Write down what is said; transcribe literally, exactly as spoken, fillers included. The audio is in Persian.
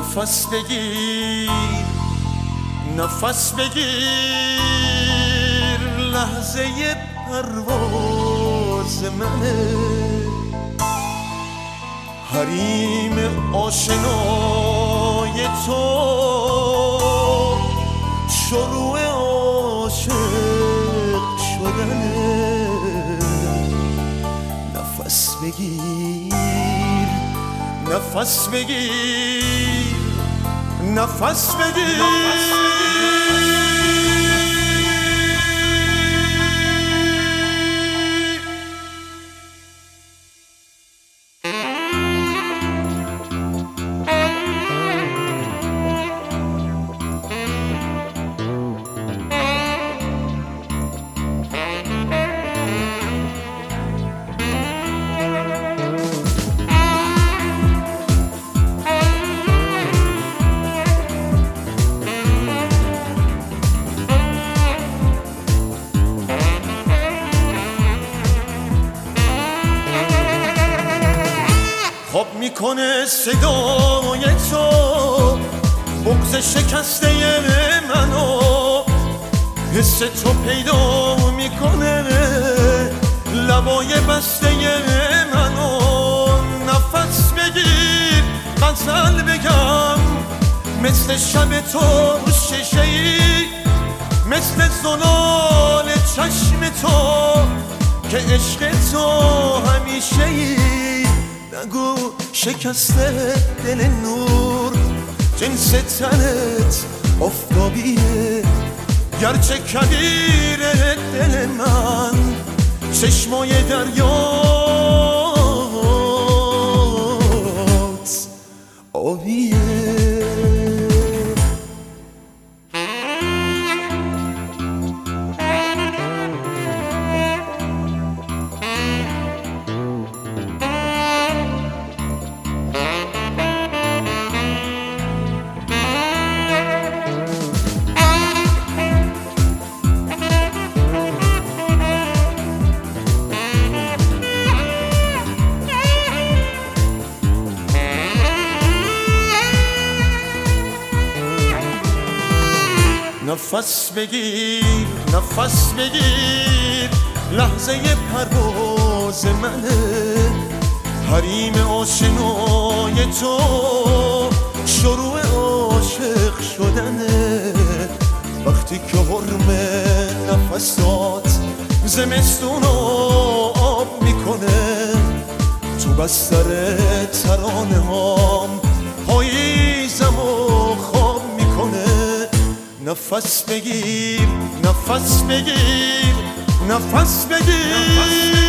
نفس بگیر نفس بگیر لحظه پرواز منه حریم آشنای تو شروع عاشق شدنه نفس بگیر نفس بگیر نفس بگیر خواب میکنه صدای تو بغض شکسته منو حس تو پیدا میکنه لبای بسته منو نفس بگیر غزل بگم مثل شب تو شیشه‌ای مثل زلال چشم تو که عشق تو همیشه‌ای نگو شکسته دل نور جنس تنت آفتابیه گرچه کبیره دل من چشمای دریات آبیه نفس بگیر نفس بگیر لحظه پرواز منه حریم آشنای تو شروع عاشق شدنه وقتی که حرم نفسات زمستون آب میکنه تو بستر ترانه هام پاییزم و خواب میکنه نفس بگیر نفس بگیر نفس بگیر